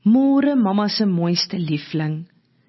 Môre mamma se mooiste liefling.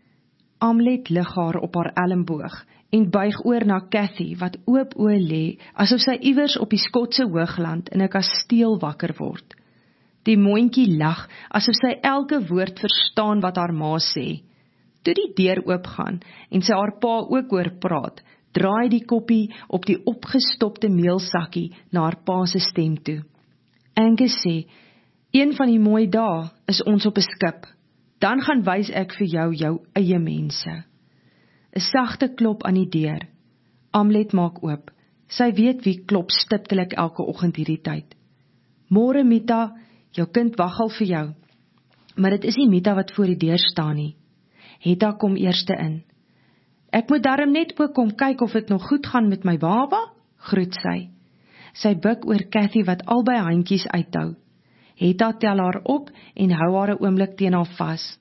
Amlet lig haar op haar elmboog en buig oor na Cathy wat oop oë lê, asof sy iewers op die Skotse hoogland in 'n kasteel wakker word. Die mondjie lag, asof sy elke woord verstaan wat haar ma sê. Toe die deur oopgaan en sy haar pa ook oor praat, draai die koppie op die opgestopte meelsakkie na haar pa se stem toe. Angus sê, een van die mooi dae is ons op 'n skip. Dan gaan wys ek vir jou eie mense. 'n Sagte klop aan die deur. Amlet maak oop. Sy weet wie klop stiptelik elke oggend hierdie tyd. Môre Mita, jou kind wag al vir jou. Maar dit is nie Mita wat voor die deur staan nie. Hetta kom eerste in. Ek moet darm net ook kom kyk of dit nog goed gaan met my baba, groet sy. Sy buig oor Cathy wat albei handjies uithou. Hetta tel haar op en hou haar 'n oomblik teen haar vas.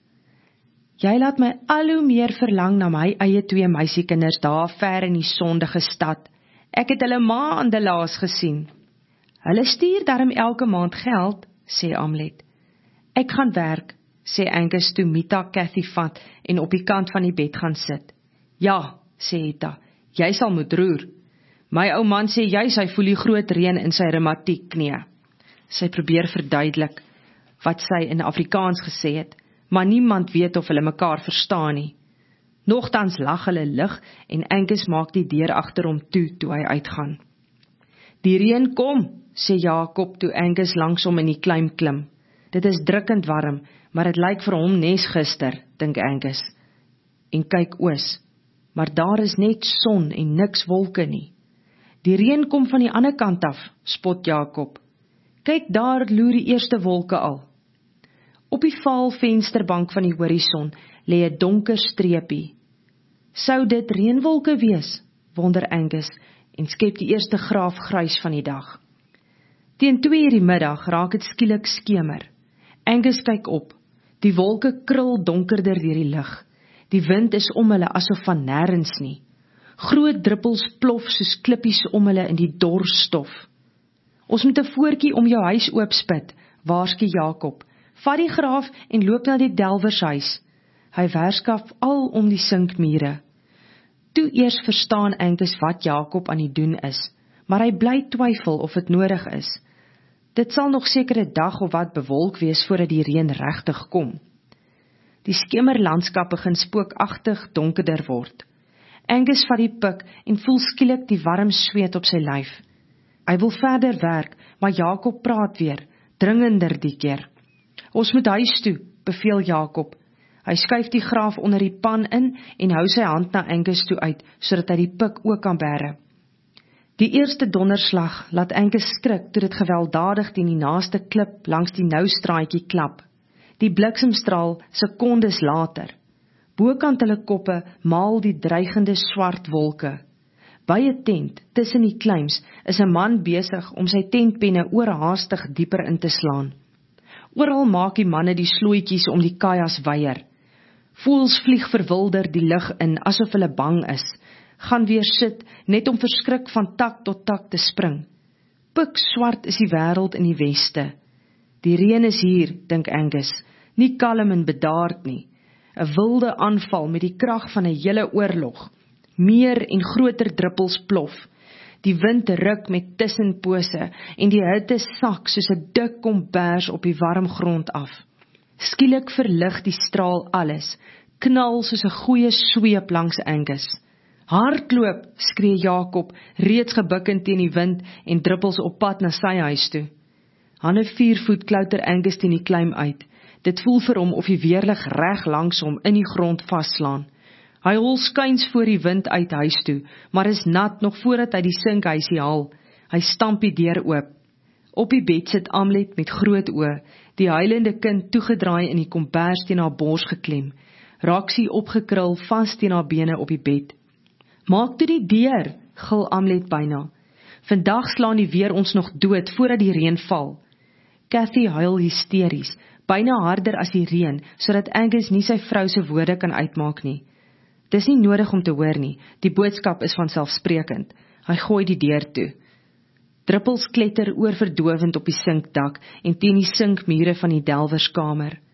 Jy laat my al hoe meer verlang na my eie 2 meisiekinders daar ver in die sondige stad. Ek het hulle ma aan die laas gesien. Hulle stuur darm elke maand geld, sê Amlet. Ek gaan werk, sê Angus toe Mita Cathy vat en op die kant van die bed gaan sit. Ja, sê Hetta, jy sal moet roer. My ou man sê hy voel die groot reën in sy reumatiek knie. Sy probeer verduidelik wat sy in Afrikaans gesê het, maar niemand weet of hulle mekaar verstaan nie. Nogtans lag hulle lig en Angus maak die deur agter hom toe hy uitgaan. Die reën kom, sê Jakob toe Angus langs hom in die klim klim. Dit is drukkend warm, maar dit lyk vir hom nes gister, dink Angus. En kyk oos, maar daar is net son en niks wolke nie. Die reën kom van die ander kant af, spot Jakob. Kyk daar loer die eerste wolke al. Op die vaal vensterbank van die horison lê 'n donker streepie. Sou dit reënwolke wees, wonder Angus en skep die eerste graafgrys van die dag. Teen 2:00 die middag raak dit skielik skemer. Angus kyk op. Die wolke krul donkerder deur die lug. Die wind is om hulle asof van nêrens nie. Groot druppels plof soos klippies om hulle in die dor stof. Ons moet 'n voortjie om jou huis oopspit, waarsku Jakob. Vat die graaf en loop na die delwershuis. Hy werskaf al om die sinkmure. Toe eers verstaan Angus wat Jakob aan die doen is, maar hy bly twyfel of dit nodig is. Dit sal nog seker 'n dag of wat bewolk wees voordat die reën regtig kom. Die skemerlandskap begin spookagtig donkerder word. Angus vat die pik en voel skielik die warm sweet op sy lyf. Hy wil verder werk, maar Jakob praat weer, dringender die keer. Ons moet huis toe, beveel Jakob. Hy skuif die graaf onder die pan in en hou sy hand na Angus toe uit, sodat hy die pik ook kan bære. Die eerste donderslag laat Angus skrik toe dit gewelddadig teen die naaste klip langs die noustraatjie klap. Die bliksemstraal sekondes later. Bokant hulle koppe maal die dreigende swart wolke. By 'n tent, tussen die kleims, is 'n man besig om sy tentpenne oorhaastig dieper in te slaan. Oral maak die manne die slooitjies om die kajas weier. Voëls vlieg verwilder die lug in, asof hulle bang is, gaan weer sit, net om verskrik van tak tot tak te spring. Pik swart is die wêreld in die weste. Die reën is hier, dink Angus, nie kalm en bedaard nie. 'n wilde aanval met die krag van 'n hele oorlog. Meer en groter druppels plof. Die wind ruk met tussenpose en die hitte sak soos 'n dik kombers op die warm grond af. Skielik verlig die straal alles, knal soos 'n goeie sweep langs Angus. Hardloop, skree Jakob, reeds gebukkend teen die wind en druppels op pad na sy huis toe. Hanne 4 voet klouter Angus teen die klim uit. Dit voel vir hom of die weerlig reg langs hom in die grond vaslaan. Hy hol skuins voor die wind uit huis toe, maar is nat nog voordat hy die sinkhuisie haal. Hy stamp die deur oop. Op die bed sit Amlet met groot oë, die huilende kind toegedraai in die kombers teen haar bors geklem. Raksie opgekrul vas teen haar bene op die bed. Maak toe die deur, gil Amlet byna. Vandag slaan die weer ons nog dood voordat die reën val. Cathy huil hysteries, byna harder as die reën, sodat Angus nie sy vrou se woorde kan uitmaak nie. Dis nie nodig om te hoor nie, die boodskap is vanselfsprekend. Hy gooi die deur toe. Druppels kletter oorverdowend op die sinkdak en teen die sinkmure van die delwerskamer.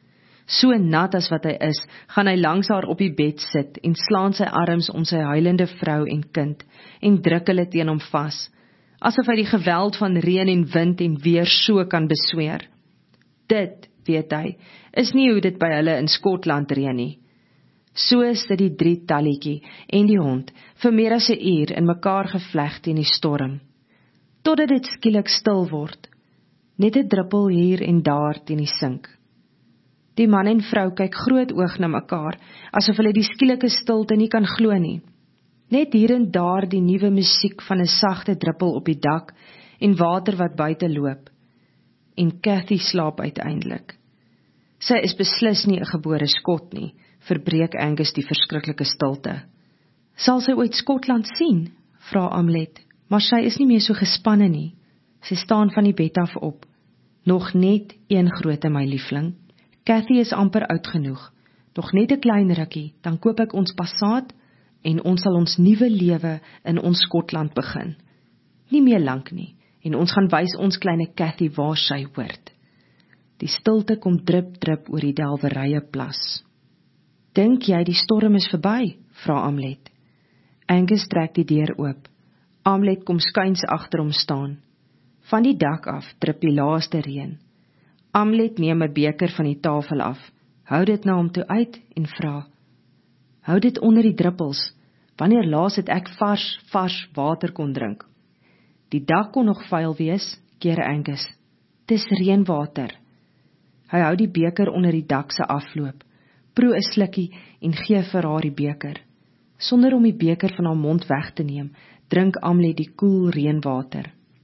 So nat as wat hy is, gaan hy langs haar op die bed sit en slaan sy arms om sy huilende vrou en kind en druk hulle teen hom vas, asof hy die geweld van reën en wind en weer so kan besweer. Dit, weet hy, is nie hoe dit by hulle in Skotland reën nie. So is dit die 3 talletjie en die hond vir meer as 'n uur in mekaar gevleg teen die storm, totdat dit skielik stil word, net 'n druppel hier en daar teen die sink. Die man en vrou kyk groot oog na mekaar, asof hulle die skielike stilte nie kan glo nie. Net hier en daar die nuwe musiek van 'n sagte druppel op die dak en water wat buite loop. En Cathy slaap uiteindelik. Sy is beslis nie 'n gebore Skot nie, verbreek Angus die verskriklike stilte. Sal sy ooit Skotland sien? Vra Amelet, maar sy is nie meer so gespanne nie. Sy staan van die bed af op. Nog net een groote, my liefling. Cathy is amper oud genoeg. Nog net 'n klein rukkie, dan koop ek ons Passat en ons sal ons nuwe lewe in ons Skotland begin. Nie meer lank nie, en ons gaan wys ons kleine Cathy waar sy hoort. Die stilte kom drip oor die Delwerye plas. Dink jy die storm is verby? Vra Amelet. Angus trek die deur oop. Amelet kom skuins agter hom staan. Van die dak af drup die laaste reën. Amelet neem 'n beker van die tafel af, hou dit na hom toe uit en vra, hou dit onder die druppels, wanneer laas het ek vars water kon drink? Die dak kon nog vuil wees, keer Angus. Dis reënwater. Hy hou die beker onder die dak se afloop, proe 'n slukkie en gee vir haar die beker. Sonder om die beker van haar mond weg te neem, drink Amelet die koel reënwater.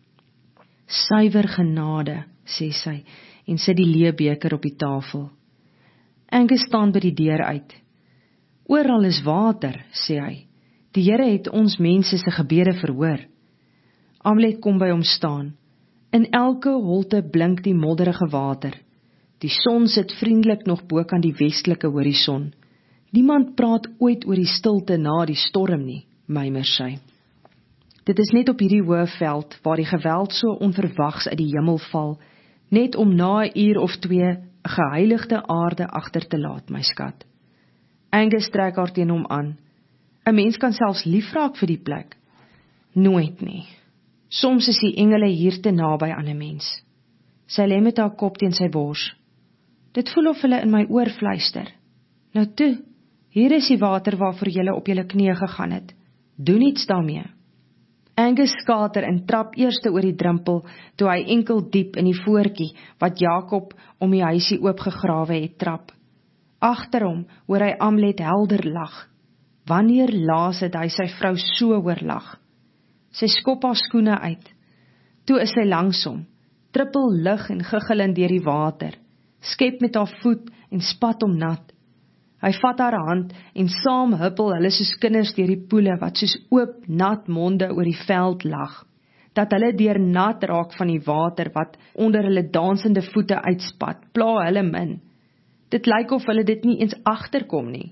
Suiwer genade, sê sy, en sit die leë beker op die tafel. Angus staan by die deur uit. Oral is water, sê hy. Die Here het ons mense se gebede verhoor. Amelet kom by hom staan. In elke holte blink die modderige water. Die son sit vriendelik nog bo kan die westelike horison. Niemand praat ooit oor die stilte na die storm nie, mymer sy. Dit is net op hierdie hoë veld waar die geweld so onverwags uit die hemel val, net om na 'n uur of 2 'n geheiligde aarde agter te laat, my skat. Angus trek haar teen hom aan. 'n Mens kan selfs lief raak vir die plek. Nooit nie. Soms is die engele hier te naby aan 'n mens. Sy lê met haar kop teen sy bors. Dit voel of hulle in my oor fluister. Nou toe, hier is die water waarvoor julle op julle knieë gegaan het. Doen iets daarmee. Angus skater en trap eerste oor die drempel, toe hy enkel diep in die voortjie, wat Jakob om die huisie oopgegrawe het, trap. Agter hom hoor hy Amelet helder lag. Wanneer laas het hy sy vrou so hoor lag? Sy skop haar skoene uit. Toe is sy langs hom, trippel lig en giggelend deur die water, skep met haar voet en spat hom nat. Hy vat haar hand en saam huppel hulle soos kinders deur die poele wat soos oop, nat monde oor die veld lag, dat hulle deur nat raak van die water wat onder hulle dansende voete uitspat, pla hulle min. Dit lyk of hulle dit nie eens agterkom nie.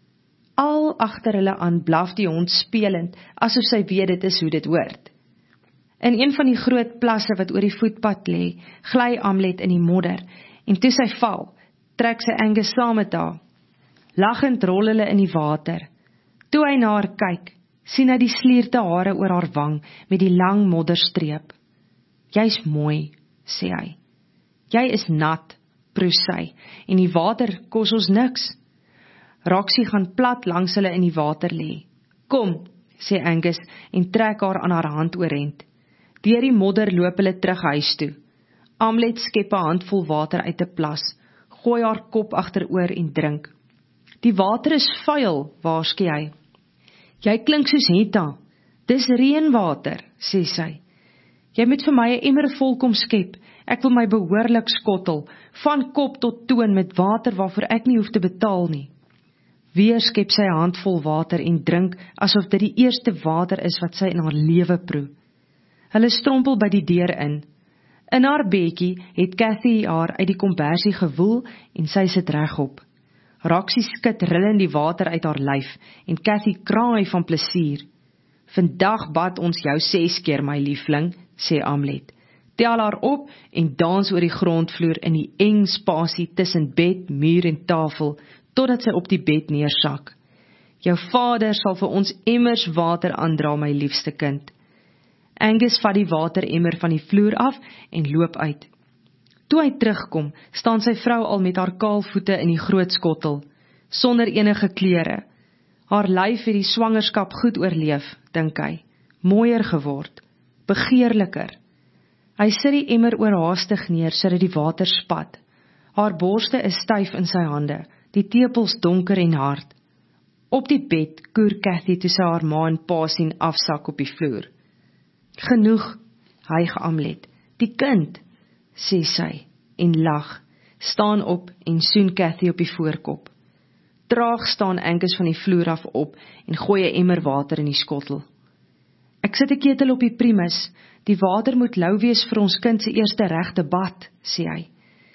Al agter hulle aan blaf die hond spelend, asof sy weet dit is hoe dit hoort. In een van die groot plasse wat oor die voetpad lê, gly Amelet in die modder, en toe sy val, trek sy Angus saam met haar. Lachend rol hulle in die water. Toe hy na haar kyk, sien hy die slierte hare oor haar wang met die lang modderstreep. Jy's mooi, sê hy. Jy is nat, proes sy, en die water kos ons niks. Roxy gaan plat langs hulle in die water lê. Kom, sê Angus en trek haar aan haar hand oorent. Deur die modder loop hulle terug huis toe. Amelet skep 'n handvol water uit 'n plas, gooi haar kop agteroor en drink. Die water is vuil, waarsku hy. Jy klink soos Hetta. Dis reënwater, sê sy. Jy moet vir my 'n emmer vol kom skep. Ek wil my behoorlik skottel, van kop tot toon met water waarvoor ek nie hoef te betaal nie. Weer skep sy 'n handvol water en drink asof dit die eerste water is wat sy in haar lewe proe. Hulle strompel by die deur in. In haar bedjie het Cathy haar uit die kombersie gewoel en sy sit regop. Roxy skud rillend die water uit haar lyf en Cathy kraai van plesier. Vandag bad ons jou 6 keer, my liefling, sê Amelet. tel haar op en dans oor die grondvloer in die eng spasie tussen bed, muur en tafel, totdat sy op die bed neersak. Jou vader sal vir ons emmers water aandra, my liefste kind. Angus vat die wateremmer van die vloer af en loop uit. Toe hy terugkom, staan sy vrou al met haar kaal voete in die groot skottel, sonder enige klere. Haar lyf het die swangerskap goed oorleef, dink hy, mooier geword, begeerliker. Hy sit die emmer oorhaastig neer, sodat die water spat. Haar borste is styf in sy hande, die tepels donker en hard. Op die bed koer Cathy toe sy haar ma en pa sien afsak op die vloer. Genoeg, hyg Amlet. Die kind, sê sy, en lag, staan op en soen Cathy op die voorkop. Traag staan Angus van die vloer af op en gooi 'n emmer water in die skottel. Ek sit 'n ketel op die primus, die water moet lou wees vir ons kind se eerste regte bad, sê hy.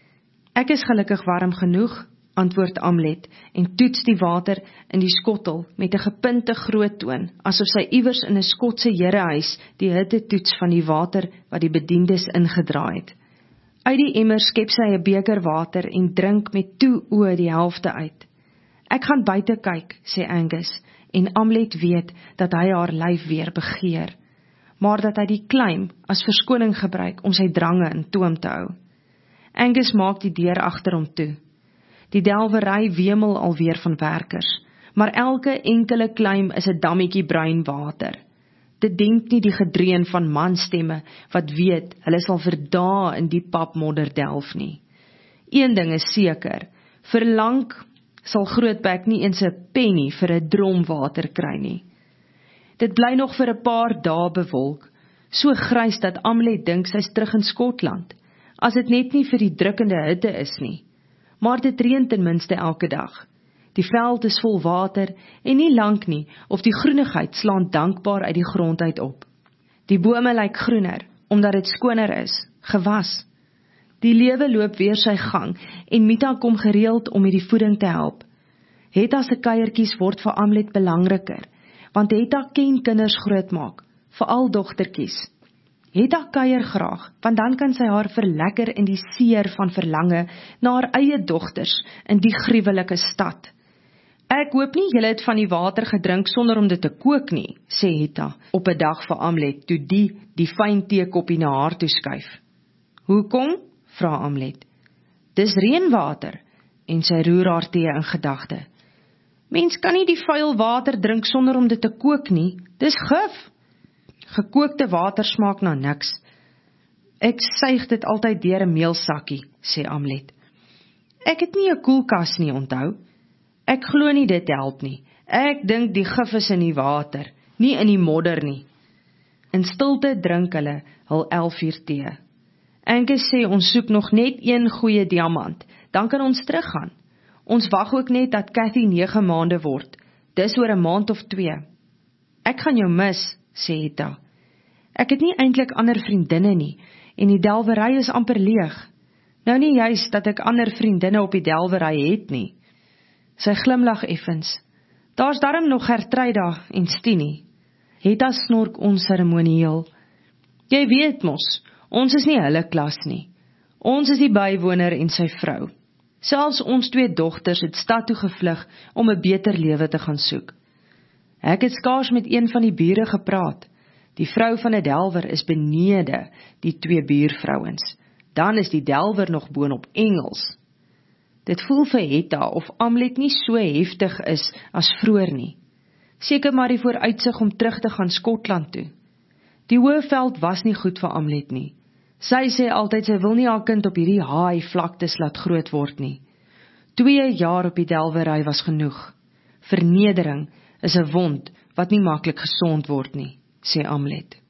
Ek is gelukkig warm genoeg, antwoord Amlet, en toets die water in die skottel met 'n gepinte groot toon, asof sy iewers in 'n Skotse herehuis die hitte toets van die water wat die bediendes ingedraai het. Uit die emmer skep sy 'n beker water en drink met toe oë die helfte uit. Ek gaan buite kyk, sê Angus, en Amlet weet dat hy haar lyf weer begeer, maar dat hy die claim as verskoning gebruik om sy drange in toom te hou. Angus maak die deur agter hom toe. Die delwery wemel alweer van werkers, maar elke enkele claim is 'n dammetjie bruin water. Dit demp nie die gedreun van manstemme wat weet hulle sal vir dae in die papmodder delf nie. Een ding is seker, vir lank sal Grootbek nie eens 'n penny vir 'n drom water kry nie. Dit bly nog vir 'n paar dae bewolk, so grys dat Amlet dink sy's terug in Skotland, as dit net nie vir die drukkende hitte is nie. Maar dit reën ten minste elke dag. Die veld is vol water en nie lank nie of die groenigheid slaan dankbaar uit die grond uit op. Die bome lyk groener, omdat dit skoner is, gewas. Die lewe loop weer sy gang en Mita kom gereeld om met die voeding te help. Hetta se kuiertjies word vir Amlet belangriker, want Hetta ken kinders grootmaak, veral dogtertjies. Hetta kuier graag, want dan kan sy haar verlekker in die seer van verlange na haar eie dogters in die gruwelike stad. Ek hoop nie julle het van die water gedrink sonder om dit te kook nie, sê Hetta op 'n dag vir Amlet, toe die fyn teekoppie na haar toe skuif. Hoekom? Vra Amlet. Dis reënwater, en sy roer haar tee in gedagte. Mens kan nie die vuil water drink sonder om dit te kook nie, dis gif. Gekookte water smaak na niks. Ek suig dit altyd deur 'n meelsakkie, sê Amlet. Ek het nie 'n koelkas nie, onthou. Ek glo nie dit help nie. Ek dink die gif is in die water, nie in die modder nie. In stilte drink hulle hul 11 uur tee. Angus sê ons soek nog net een goeie diamant, dan kan ons teruggaan. Ons wag ook net dat Cathy 9 maande word, dis oor 'n maand of 2. Ek gaan jou mis, sê Hetta. Ek het nie eintlik ander vriendinne nie, en die delwery is amper leeg. Nou nie juis dat ek ander vriendinne op die delwery het nie. Sy glimlag effens. Daar's darm nog Gertruida en Stinie. Hetta snork onseremonieel. Jy weet mos, ons is nie hulle klas nie. Ons is die bywoner en sy vrou. Selfs ons 2 dogters het stad toe gevlug om 'n beter lewe te gaan soek. Ek het skaars met een van die bure gepraat. Die vrou van 'n delwer is benede die 2 buurvrouens. Dan is die delwer nog boonop Engels. Dit voel vir Hetta of Amlet nie so heftig is as vroeër nie. Seker maar die vooruitsig om terug te gaan Skotland toe. Die Hoëveld was nie goed vir Amlet nie. Sy sê altyd sy wil nie haar kind op hierdie haai vlaktes laat groot word nie. 2 jaar op die delwery was genoeg. Vernedering is 'n wond wat nie maklik gesond word nie, sê Amlet.